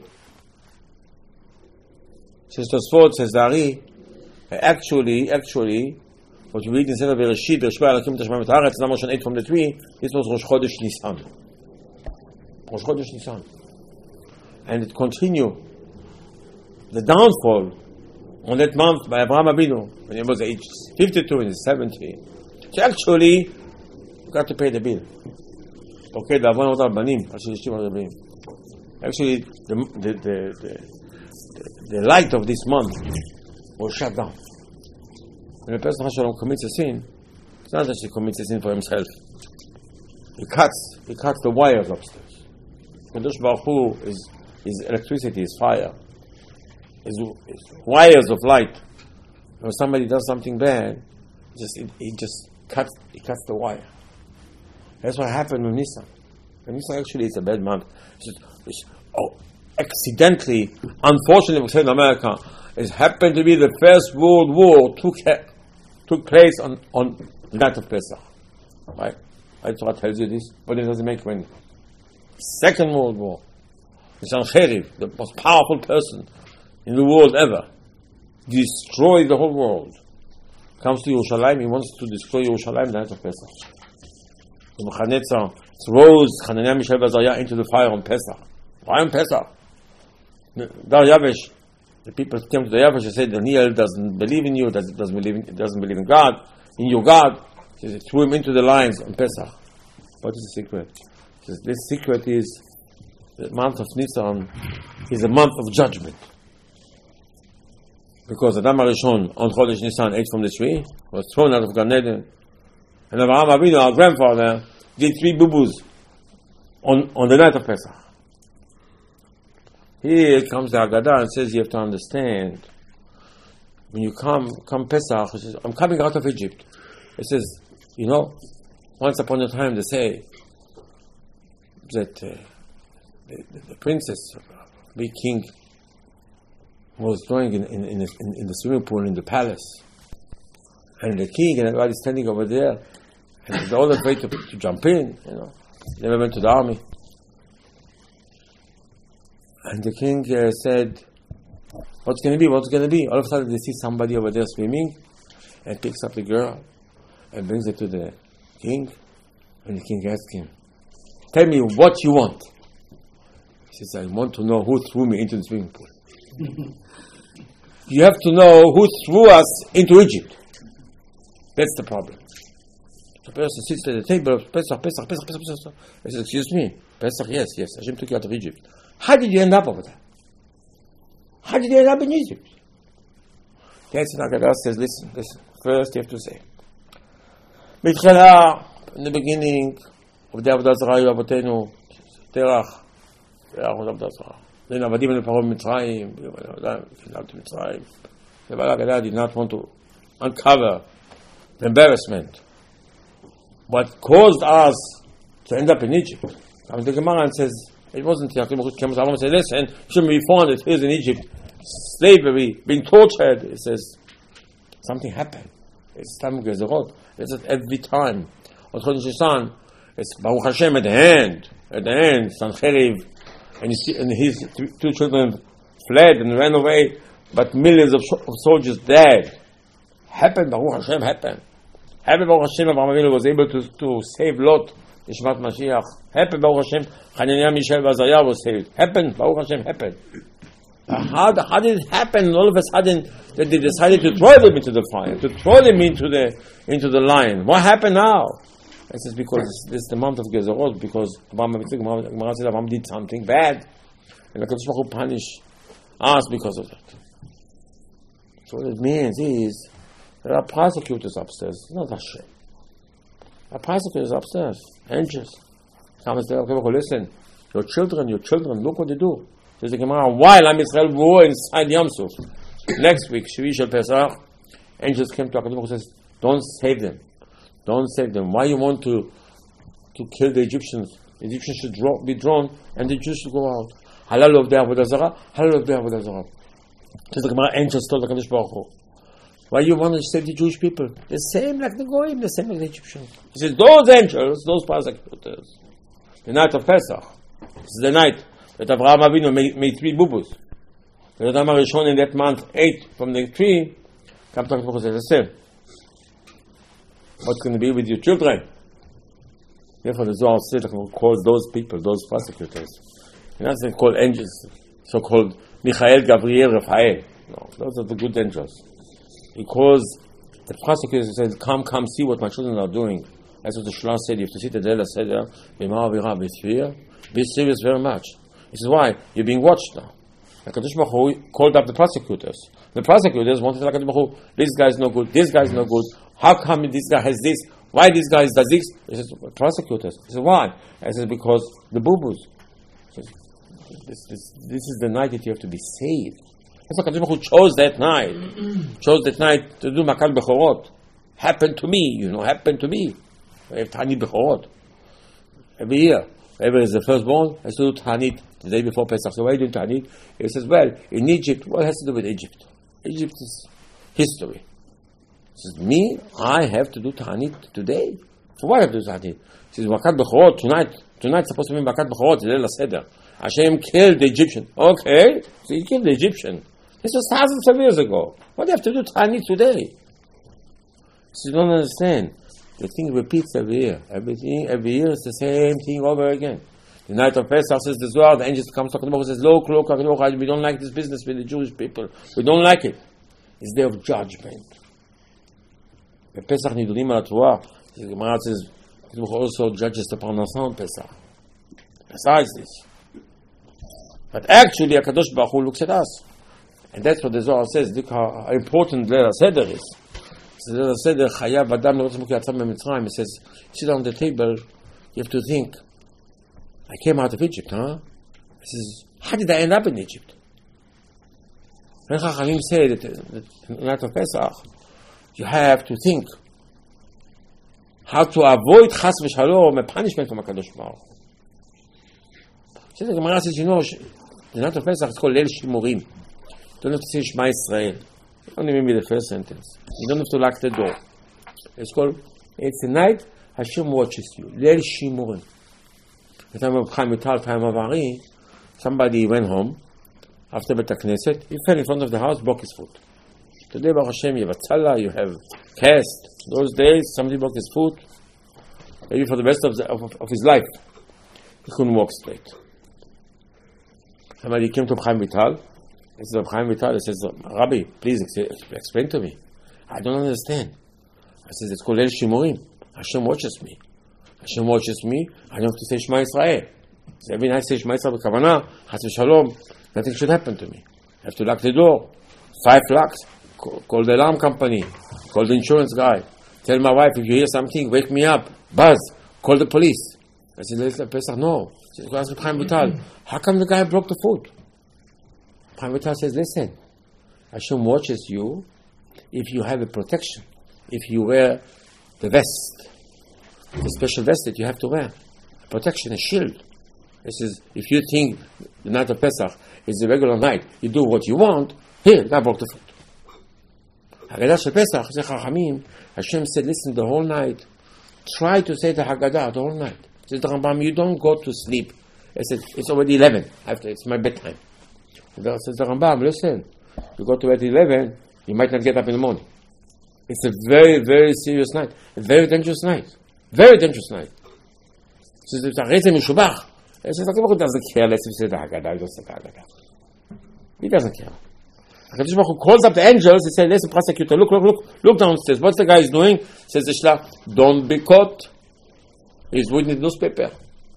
Says Tosfot, says Ari, actually, what you read in Sefer Bereshit, Bereshua Elakim Tashmam Et Haaretz, Adam HaRishon ate from the tree, this was Rosh Chodesh Nisan. Rosh Chodesh Nisan. And it continued. The downfall on that month by Abraham Avinu, when he was age 52 and 70. So actually, you got to pay the bill. Okay, actually, the light of this month was shut down. When a person commits a sin, it's not that he commits a sin for himself. He cuts the wires upstairs. Kadosh Baruch Hu is electricity, is fire, is wires of light. When somebody does something bad, he just cuts the wire. That's what happened with Nisan. And Nisan actually is a bad month. Accidentally, unfortunately, we say in America, it happened to be the First World War took place on the night of Pesach. Right? That's what tells you this, but it doesn't make when. Second World War. Sancherib, the most powerful person in the world ever, destroyed the whole world. Comes to Yerushalayim, he wants to destroy Yerushalayim the night of Pesach. Nebuchadnezzar throws Hananiah, Mishael, and Azariah into the fire on Pesach. Why on Pesach? Daryavesh, the people came to Daryavesh and said, Daniel doesn't believe in you, doesn't believe in God, in your God. He said, threw him into the lions on Pesach. What is the secret? He says, this secret is the month of Nisan is a month of judgment. Because Adam HaRishon on Chodesh Nisan ate from the tree, was thrown out of Gan Eden, and Avraham Avinu, our grandfather, did 3 bubus on the night of Pesach. Here comes the Haggadah and says you have to understand, when you come Pesach, it says, I'm coming out of Egypt. It says, once upon a time they say that the princess, big king, was throwing in the swimming pool in the palace, and the king and everybody standing over there, and they're all afraid to jump in. Never went to the army, and the king said, "What's going to be? What's going to be?" All of a sudden, they see somebody over there swimming, and picks up the girl and brings it to the king, and the king asks him, "Tell me what you want." He says, "I want to know who threw me into the swimming pool." You have to know who threw us into Egypt. That's the problem. The person sits at the table, Pesach. He says, "Excuse me, Pesach, yes. Hashem took you out of Egypt. How did you end up over there? How did you end up in Egypt?" The answer Haggadah says, listen. First you have to say, in the beginning of the Avodah Zarah, Avotenu, Terach, Avodah Zarah. Then Avadim and Paro Mitzrayim, the Haggadah did not want to uncover the embarrassment. What caused us to end up in Egypt? The Gemara says, it wasn't Yaakov came along and said, listen, shouldn't be found it is in Egypt, slavery, being tortured. It says, something happened. It's time of Gezerot. It's every time. On Chodesh Nisan, it's Baruch Hashem at the end, Sancheriv, and you see, and his 2 children fled and ran away, but millions of soldiers died. Happened, Baruch Hashem happened. Happened, Baruch Hashem, Avraham Avinu was able to save Lot, Nishmat Mashiach. Happened, Baruch Hashem, Hananiah, Mishael, and Azariah was saved. Happened, Baruch Hashem happened. How did it happen? All of a sudden, that they decided to throw them into the fire, to throw them into the lion. What happened now? It says because this is the month of Gezerot, because Abraham did something bad, and the Kadosh Baruch Hu punished us because of that. So what it means is there are prosecutors upstairs, not Hashem. There are prosecutors upstairs, angels. Come and say, okay, listen, your children, look what they do. Says the Gemara, while Am Yisrael were inside Yam Suf, next week, Shvi Shel Pesach, angels came to HaKadosh Baruch Hu and says, don't save them. Why you want to kill the Egyptians? The Egyptians should be drawn, and the Jews should go out. Halal of the Avodah Zarah, halal of the Avodah Zarah. Says the Gemara, angels told HaKadosh Baruch Hu, why you want to save the Jewish people? The same like the Goyim, the same like the Egyptians. He says, those angels, those prosecutors, the night of Pesach, this is the night that Avraham Avinu made 3 bubus. The Adam HaRishon in that month ate from the tree. Come to HaKadosh Baruch Hu says, what's going to be with your children? Therefore, the Zohar said, calls those people, those prosecutors. And that's called angels, so-called Michael, Gabriel, Raphael. No, those are the good angels. Because the prosecutors said, come, see what my children are doing. That's what the Shlomo said. You have to sit at the Leila Seder, with fear. Be serious very much. He says, why? You're being watched now. HaKadosh Baruch Hu called up the prosecutors. The prosecutors wanted to tell HaKadosh Baruch Hu, this guy's no good, this guy's no good. How come this guy has this? Why this guy does this? He says, prosecutors. He says, why? I said, because the boo-boos. This is the night that you have to be saved. That's why HaKadosh Baruch Hu chose that night to do Makal Bechorot. Happened to me, happened to me. I have Tanit Bechorot. Every year. Whoever is the firstborn has to do Tanit the day before Pesach. So why are you doing Tanit? He says, well, in Egypt, what has to do with Egypt? Egypt is history. He says, me, I have to do Tanit today? For what I have to do Tanit? He says, Makat Bechorot, tonight's supposed to be Makat Bechorot, the Leila Seder. Hashem killed the Egyptian. Okay, so he killed the Egyptian. This was thousands of years ago. What do you have to do Tanit today? So you don't understand. The thing repeats every year. Every year it's the same thing over again. The night of Pesach says the Zohar, the angel comes to HaKadosh Baruch Hu, says, look, we don't like this business with the Jewish people. We don't like it. It's day of judgment. בפסח נידונים על התרועה, the Gemara says, HaKadosh also judges the parnasa on Pesach. Besides this. But actually, HaKadosh Baruch Hu looks at us. And that's what the Zohar says. Look how important Leil HaSeder is. Leil HaSeder, Chayav Adam L'Rotz Mukhi Atzam B'Mitzrayim. It says, sit down on the table, you have to think, I came out of Egypt, huh? It says, how did I end up in Egypt? When Chachamim say that in the night of Pesach, you have to think how to avoid Chas V'Shalom, a punishment from HaKadosh Baruch Hu. So the Gemara says, the night of Pesach is called Leil Shimurim. You don't have to say Shema Yisrael. Only maybe the first sentence. You don't have to lock the door. It's a night Hashem watches you. Leil Shimurim. The time of Chaim Vital, time of Ari, somebody went home after Bet HaKnesset. He fell in front of the house, broke his foot. Today, Baruch Hashem, you have a tzala, you have cast. Those days, somebody broke his foot. Maybe for the rest of his life, he couldn't walk straight. Somebody came to Chaim Vital. He said, Chaim Vital, he says, Rabbi, please explain to me. I don't understand. I said, it's called Leil Shimurim. Hashem watches me. Hashem watches me. I don't have to say Shema Yisrael. So every night I say Shema Yisrael b'kavanah, Chas v'Shalom, nothing should happen to me. I have to lock the door. 5 locks. Call the alarm company. Call the insurance guy. Tell my wife, if you hear something, wake me up. Buzz. Call the police. I said, Pesach, no. He said, ask Chaim Vital. How come the guy broke the foot? Chaim Vital says, listen, Hashem watches you if you have a protection. If you wear the vest. The special vest that you have to wear. A protection, a shield. He says, if you think the night of Pesach is a regular night, you do what you want, here, the guy broke the foot. Haggadah Shel Pesach, Hashem said, listen, the whole night, try to say the Haggadah the whole night. Says the Rambam, you don't go to sleep. He said, it's already 11. It's my bedtime. Says the Rambam, listen, you go to bed at 11, you might not get up in the morning. It's a very, very serious night. A very dangerous night. Very dangerous night. Says the Rezeh Mishubach. He says, HaKadosh doesn't care. Let's say the Haggadah. He doesn't say the Haggadah. He doesn't care. HaKadosh Baruch Hu calls up the angels. He says, listen, prosecutor, look downstairs. What's the guy is doing? Says the Shlach, don't be caught. He's reading the newspaper.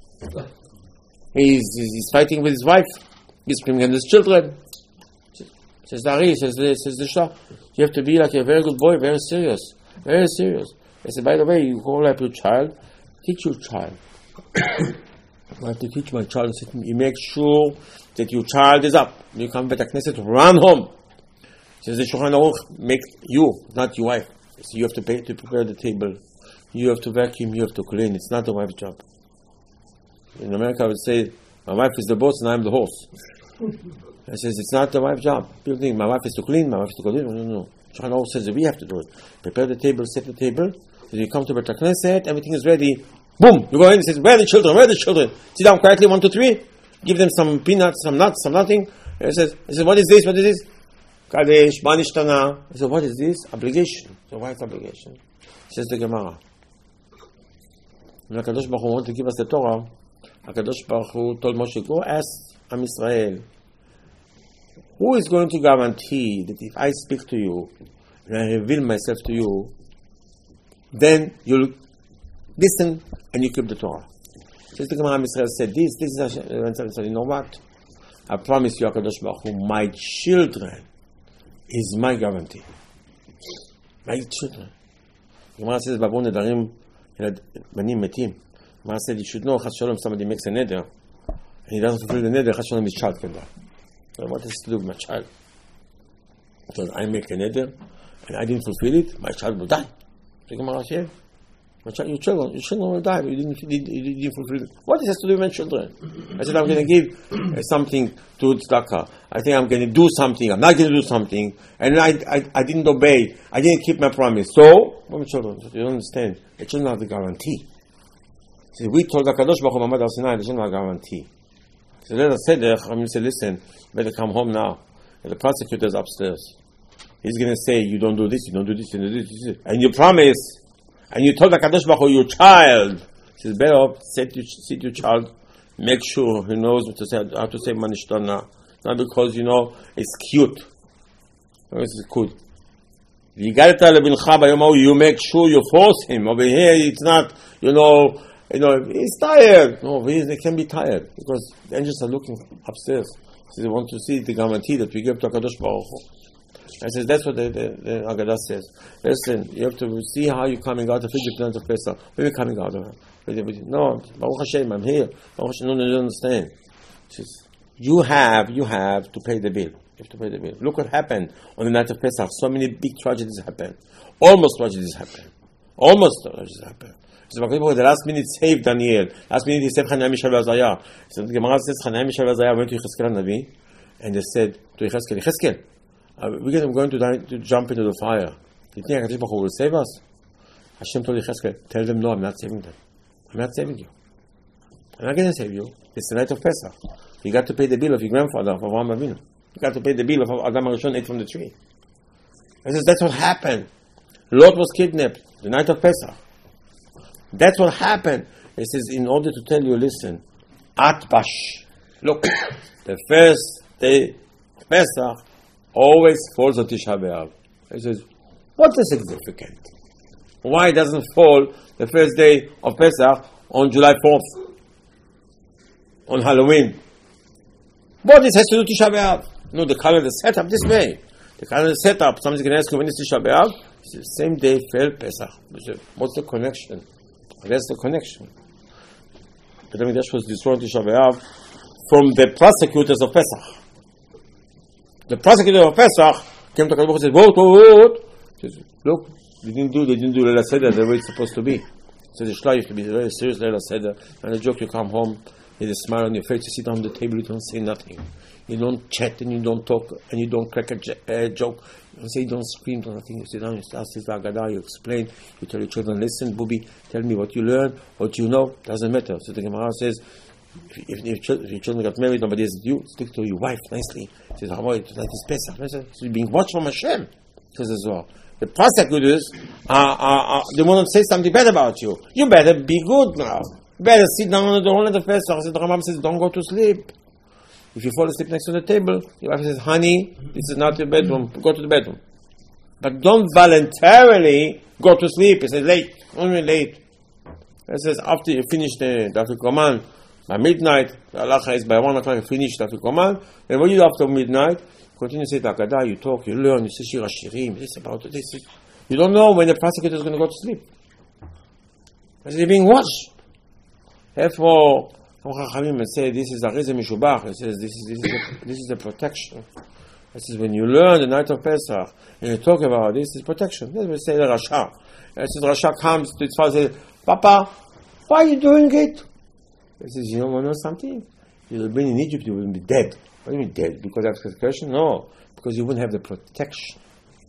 He's fighting with his wife. He's screaming at his children. Says the Ari, says the Shlach, you have to be like a very good boy, very serious. Very serious. I said, by the way, you call up your child, teach your child. I have to teach my child. You make sure that your child is up. You come back to Knesset, run home. Says the Shulchan Aruch, make you, not your wife. So you have to pay to prepare the table. You have to vacuum, you have to clean. It's not the wife's job. In America, I would say, my wife is the boss and I'm the horse. I says, it's not the wife's job. People think, my wife is to clean, my wife is to clean. No. Shulchan Aruch says that we have to do it. Prepare the table, set the table. Then you come to Bet HaKnesset, everything is ready. Boom! You go in and says, where are the children? Where are the children? Sit down quietly, 1, 2, 3. Give them some peanuts, some nuts, some nothing. He says, what is this? What is this? Kadesh, Manishtana. He said, what is this? Obligation. So why is obligation? Says the Gemara. When HaKadosh Baruch Hu wanted to give us the Torah, HaKadosh Baruch Hu told Moshe, go ask Am Yisrael, who is going to guarantee that if I speak to you and I reveal myself to you, then you'll listen and you keep the Torah. Says the Gemara, Am Yisrael said this is Hashem said, you know what? I promise you, HaKadosh Baruch Hu, my children is my guarantee. My children. The Gemara says, Babu Nedarim, Banim Metim. The Gemara said, you should know, Chas Shalom, somebody makes a neder, and he doesn't fulfill the neder, Chas Shalom, his child can die. So what has to do with my child? Because I make a neder, and I didn't fulfill it, my child will die. The Gemara said, your children will die, but you didn't fulfill it. What does this to do with my children? I said, I'm going to give something to tzedakah. I think I'm going to do something. I'm not going to do something. And I didn't obey. I didn't keep my promise. So, what my children? You don't understand. The children have the guarantee. See, we told HaKadosh Baruch Hu Mamad Har Sinai, the children have guarantee. So let us say, I said, listen, you better come home now. And the prosecutor is upstairs. He's going to say, you don't do this, you don't do this, you don't do this. And you promise. and you told the Kadosh Baruch Hu, your child, he says, better off, say to your child, make sure he knows what to say, how to say Manishtana. Not because, it's cute. It's good. You got to tell the Bincha, you make sure you force him. Over here, it's not, he's tired. No, they can be tired because the angels are looking upstairs. So they want to see the guarantee that we give to HaKadosh Baruch Hu. I says, that's what the Agadah says. Listen, you have to see how you're coming out of Egypt and of Pesach. Where are you coming out of it? No, Baruch Hashem, I'm here. Baruch Hashem, no, you don't understand. She says, you have to pay the bill. You have to pay the bill. Look what happened on the night of Pesach. So many big tragedies happened. Almost tragedies happened. So the last minute saved Daniel. Last minute he saved Hananiah, Mishael, and Azariah. So the Gemara says Hananiah, Mishael, and Azariah went to Yechezkel Navi, and they said to Yechezkel, we're going to jump into the fire. You think HaKadosh Baruch Hu will save us? Hashem told Yechezkel, tell them no, I'm not saving them. I'm not saving you. I'm not going to save you. It's the night of Pesach. You got to pay the bill of your grandfather, of Avraham Avinu. You got to pay the bill of Adam HaRishon ate from the tree. I says, that's what happened. Lot was kidnapped the night of Pesach. That's what happened. It says, in order to tell you, listen, Atbash. Look, the first day of Pesach always falls on Tisha B'Av. He says, what is significant? Why doesn't fall the first day of Pesach on July 4th? On Halloween? What this has to do with Tisha B'Av? No, the calendar is set up this way. The calendar is set up. Somebody's going to ask you when is Tisha B'Av? It's the same day fell Pesach. What's the connection? That's the connection. But Mikdash was destroyed Tisha B'Av from the prosecutors of Pesach. The prosecutors of Pesach came to HaKadosh Baruch Hu and said, vote. He says, look, they didn't do Leila Seder the way it's supposed to be. So the Shla, you have to be very serious Leila Seder. And the joke, you come home, with a smile on your face, you sit down on the table, you don't say nothing. You don't chat and you don't talk and you don't crack a joke. You don't scream, don't nothing. You sit down, you start the Agadah, you explain, you tell your children, listen, Booby, tell me what you learn, what you know, doesn't matter. So the Gemara says, if your children got married, nobody has you, stick to your wife nicely. He says, how about it? That is Pesach. So you're being watched from Hashem. Says as well. The prosecutors they want to say something bad about you. You better be good now. You better sit down on the whole of the Pesach. The Rambam says, don't go to sleep. If you fall asleep next to the table, your wife says, honey, this is not your bedroom. Go to the bedroom. But don't voluntarily go to sleep. It says late. Only late. It says after you finish the Afikoman, by midnight, the halacha is by 1 o'clock you finish the Afikoman. And what you do after midnight? Continue to say the Agadah, you talk, you learn, you say Shir HaShirim, this about this. You don't know when the prosecutor is going to go to sleep. It says you're being watched. Therefore, Chachamim say this is a Rizah Mishubach. It says this is a protection. It says when you learn the night of Pesach and you talk about this is protection. Then we say the Rasha. It says Rasha comes to his father and says, Papa, why are you doing it? He says, you don't want to know something? You will be in Egypt, you will be dead. What do you mean dead? Because of transgression? No, because you wouldn't have the protection.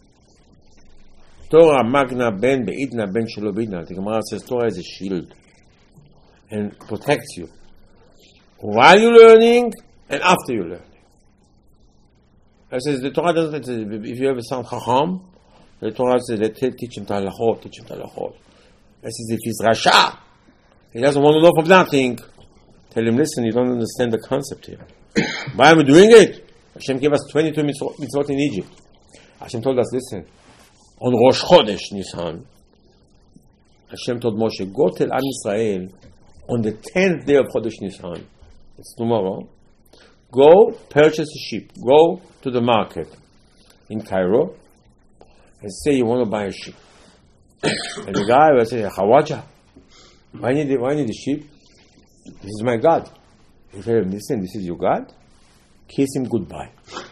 Torah Magna Ben Be'idna Ben Shelo Be'idna. The Gemara says Torah is a shield and protects you while you're learning and after you're learning. It says the Torah doesn't. If you have a son Chacham, the Torah says teach him Talachot. It says if he's Rasha, he doesn't want to know from nothing. Tell him, listen, you don't understand the concept here. Why am I doing it? Hashem gave us 22 mitzvot in Egypt. Hashem told us, listen, on Rosh Chodesh Nisan, Hashem told Moshe, go tell Am Yisrael on the 10th day of Chodesh Nisan, it's tomorrow, go purchase a sheep, go to the market in Cairo and say you want to buy a sheep. And the guy will say, Hawaja, why need the sheep? This is my God. You tell him, listen, this is your God? Kiss him goodbye.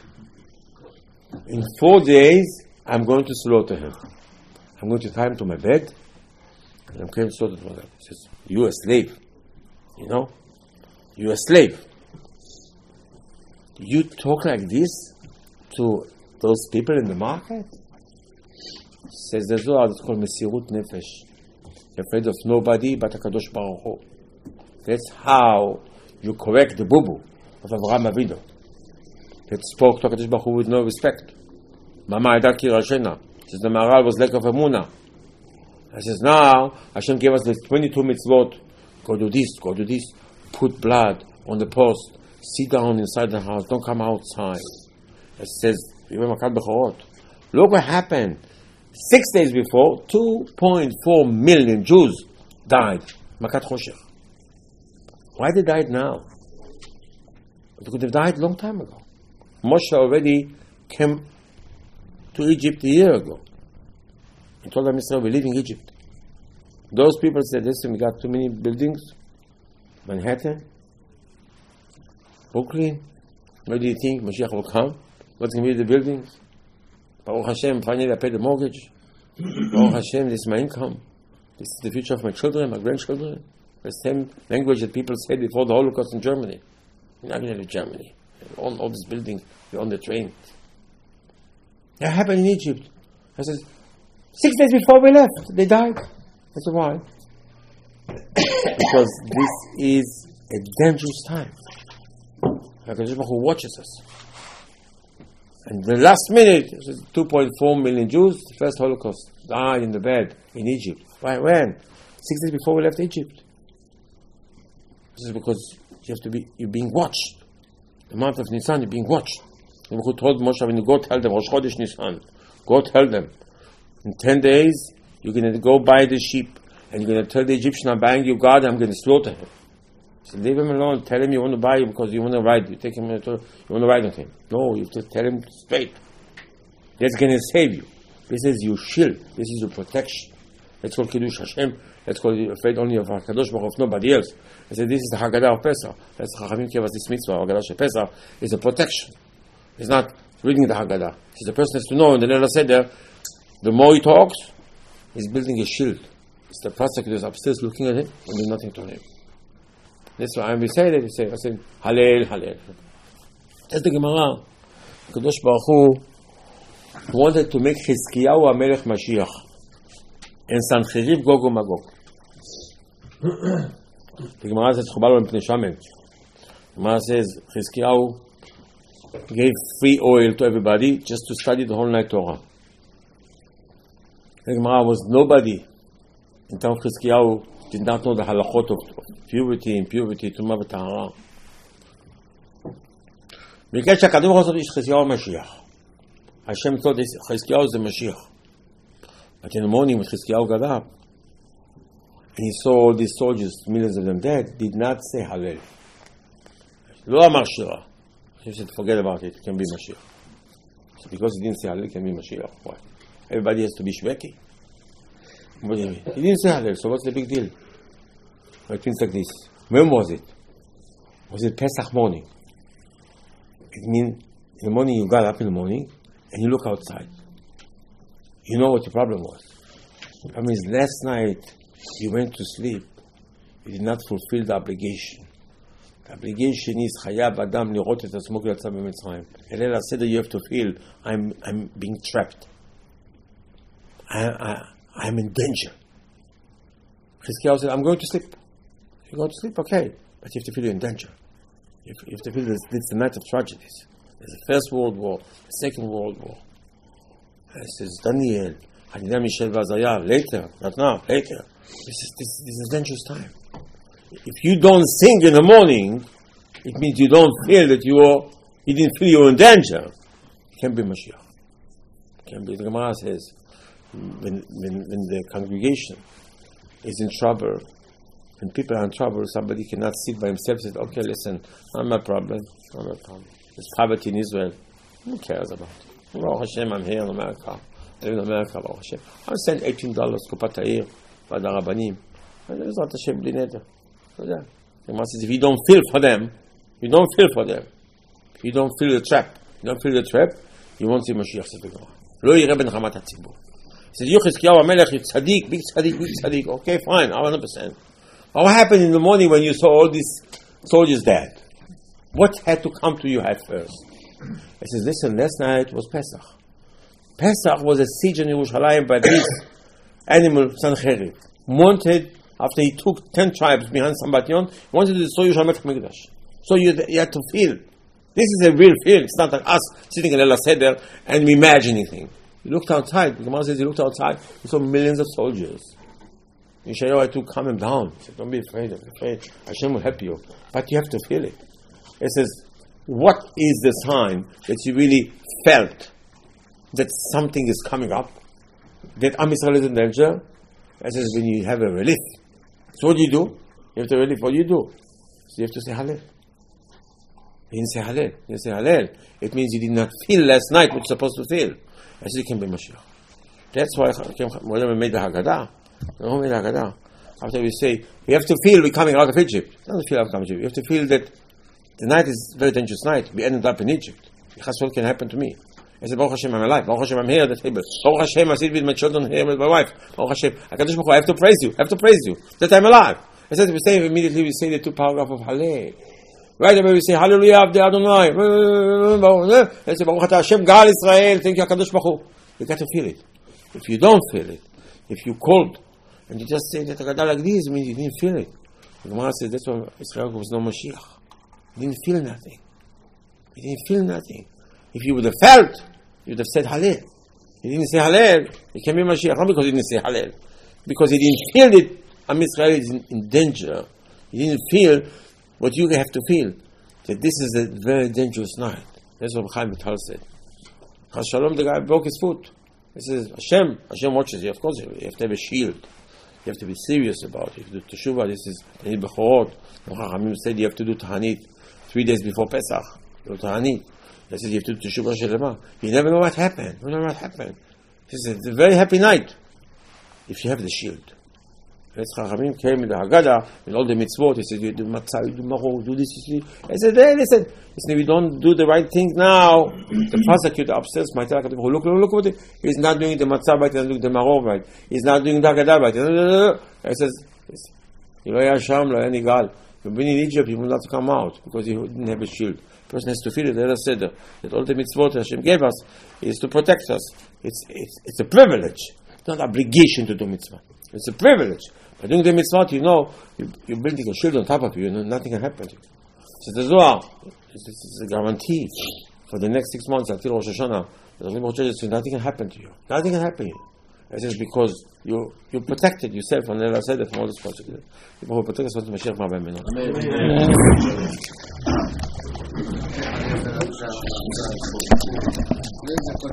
In 4 days, I'm going to slaughter him. I'm going to tie him to my bed, and I'm going to slaughter him. He says, you're a slave. You know? You're a slave. You talk like this to those people in the market? Says the Zohar, it's called Mesirut Nefesh. You're afraid of nobody but HaKadosh Baruch Hu. That's how you correct the bubu of Avraham Avinu. That spoke to HaKadosh Baruch Hu with no respect. Mama Eda Kirashena. Says the Maharal was lack of Emunah. I says, now Hashem gave us the 22 mitzvot. Go do this, put blood on the post, sit down inside the house, don't come outside. It says, look what happened. 6 days before, 2.4 million Jews died. Makat Choshech. Why they died now? They could have died a long time ago. Moshe already came to Egypt a year ago. He told them, Israel, we're leaving Egypt. Those people said, listen, we got too many buildings. Manhattan, Brooklyn. Where do you think Mashiach will come? What's going to be the buildings? Baruch Hashem, finally I paid the mortgage. Baruch Hashem, this is my income. This is the future of my children, my grandchildren. The same language that people said before the Holocaust in Germany. You're not going to leave Germany. All these buildings, you're on the train. That happened in Egypt. I said, 6 days before we left, they died. I said, why? Because this is a dangerous time. HaKadosh Baruch Hu watches us. And the last minute, 2.4 million Jews, the first Holocaust, died in the bed in Egypt. Why? When? 6 days before we left Egypt. This is because you're being watched. The month of Nisan, you're being watched. And who told Moshe, when you go tell them, Rosh Chodesh Nisan, go tell them, in 10 days, you're going to go buy the sheep, and you're going to tell the Egyptian, I'm buying you God, I'm going to slaughter him. So leave him alone, tell him you want to buy him because you want to ride, you take him, you want to ride with him. No, you have to tell him straight. That's going to save you. This is your shield, this is your protection. Let's call Kiddush Hashem, let's call you afraid only of HaKadosh Baruch Hu, of nobody else. I said, this is the Haggadah of Pesach. That's Chachamim gave us this mitzvah, Haggadah of Pesach, is a protection. It's not reading the Haggadah. The person has to know, in the Leila Seder, the more he talks, he's building a shield. It's the prosecutors upstairs looking at him and doing nothing to him. That's why we say that, I say, Hallel, Hallel. That's the Gemara. Kadosh Baruch Hu wanted to make Chizkiyahu HaMelech Mashiach and Sancheriv Gog uMagog. The Gemara says, Chubal B'nei Shamen. The Gemara says, Chizkiyahu gave free oil to everybody just to study the whole night Torah. The Gemara was nobody in time of Chizkiyahu did not know the halachot of purity, impurity, tumah v'tahara. Because HaKadosh Baruch Hu is Chizkiyahu Mashiach. Hashem thought this Chizkiyahu is the Mashiach. But in the morning when Chizkiyahu got up and he saw all these soldiers, millions of them dead, did not say Hallel. Lo amar shira. He said, forget about it, it can be Mashiach. So because he didn't say Hallel, it can be Mashiach. Why? Everybody has to be Shveki. What do you mean? He didn't say Hallel, so what's the big deal? It means like this. When was it? Was it Pesach morning? It means in the morning you got up in the morning and you look outside. You know what the problem was. The problem is last night you went to sleep. You did not fulfill the obligation. The obligation is Chayab Adam lirot et atzmo ki yatsa b'Mitzrayim. Elel HaSeder you have to feel I'm being trapped. I'm in danger. Chizkiyahu said, I'm going to sleep. You go to sleep, okay. But you have to feel you're in danger. You have to feel this is the night of tragedies. There's the First World War, the Second World War. And it says, Daniel, Hanina, Mishael, Vazaya, later, not now, later. This is a dangerous time. If you don't sing in the morning, it means you don't feel that you didn't feel you were in danger. It can't be Mashiach. It can't be. The Gemara says, when the congregation is in trouble, when people are in trouble, somebody cannot sit by himself and say, okay, listen, not my problem. There's poverty in Israel. Who cares about it? Baruch Hashem, I'm here in America. I live in America, Baruch Hashem. I'll send $18 Kupat Ha'ir by the Rabbanim. And there's not Hashem Bli Neder. So yeah. The Gemara says, if you don't feel for them, you don't feel for them. If you don't feel the trap, you won't see Mashiach, says the Gemara. Lo yireh ben chamat hatzibur. He says, Chizkiyahu HaMelech, you're tzaddik, big tzaddik. Okay, fine, 100%. What happened in the morning when you saw all these soldiers dead? What had to come to you at first? He says, listen, last night was Pesach. Pesach was a siege in Yerushalayim by this animal, Sancheriv. Wanted, after he took 10 tribes behind Sambatyon, wanted to destroy Yerushalayim Mikdash. So you had to feel. This is a real feel. It's not like us sitting in Leila Seder and imagining things. He looked outside. The Gemara says he looked outside. He saw millions of soldiers. Yeshayahu to calm him down. He said, don't be afraid, Hashem will help you. But you have to feel it. It says, what is the sign that you really felt that something is coming up? That Am Yisrael is in danger? It says, when you have a relief. So what do? You have to relief. What do? So you have to say Hallel. He didn't say Hallel. He didn't say Hallel. It means you did not feel last night what you're supposed to feel. I said, you can be Mashiach. That's why when we made the Haggadah, after we say, we have to feel we're coming out of Egypt. Not feel out of Egypt. You have to feel that the night is a very dangerous night. We ended up in Egypt. What can happen to me? I said, Baruch Hashem, I'm alive. Baruch Hashem, I'm here at the table. Baruch Hashem, I sit with my children here with my wife. Baruch Hashem, HaKadosh Baruch Hu, I have to praise you. I have to praise you that I'm alive. I said, we say immediately, we say the 2 paragraphs of Hallel. Right away we say, Hallelujah, Avdei Adonai. I say, Baruch Ata Hashem, Gal Israel. Thank you, HaKadosh Baruch Hu. You got to feel it. If you don't feel it, if you're cold, and you just say that Haggadah like this, it means you didn't feel it. The Gemara says that's why Israel was no Mashiach. He didn't feel nothing. He didn't feel nothing. If you would have felt, you would have said Hallel. He didn't say Hallel. He can be Mashiach not because he didn't say Hallel, because he didn't feel it. Am Israel is in danger. He didn't feel what you have to feel, that this is a very dangerous night. That's what Chaim Vital said. Chas Shalom, the guy broke his foot. He says, Hashem watches you. Of course, you have to have a shield. You have to be serious about it. You have to do Teshuvah. This is Tanit Bechorot. Chachamim said you have to do Tahanit 3 days before Pesach. Do Tahanit. They said you have to do Teshuvah Shelema. You never know what happened. You never know what happened. He said, it's a very happy night if you have the shield. Chachamim came in the Haggadah with all the mitzvot. He said, you do matzah, you do maror, do this, you do. I said, hey, listen, if you don't do the right thing now, the prosecutor upstairs might tell you, look what it. He's not doing the matzah right, he's not doing the maror right, he's not doing the Haggadah right. I says, you've been in Egypt, you will not come out because you didn't have a shield. The person has to feel it. The other said that all the mitzvot Hashem gave us is to protect us. It's a privilege, not an obligation to do mitzvah. It's a privilege. By doing the mitzvot, you're building a shield on top of you, and nothing can happen to you. So the Zohar, it's a guarantee for the next 6 months until Rosh Hashanah. Nothing can happen to you. Nothing can happen to you. It is because you protected yourself, and Allah said that from all this consequences. People who protect us from the Mashiach Ma'aben Menon.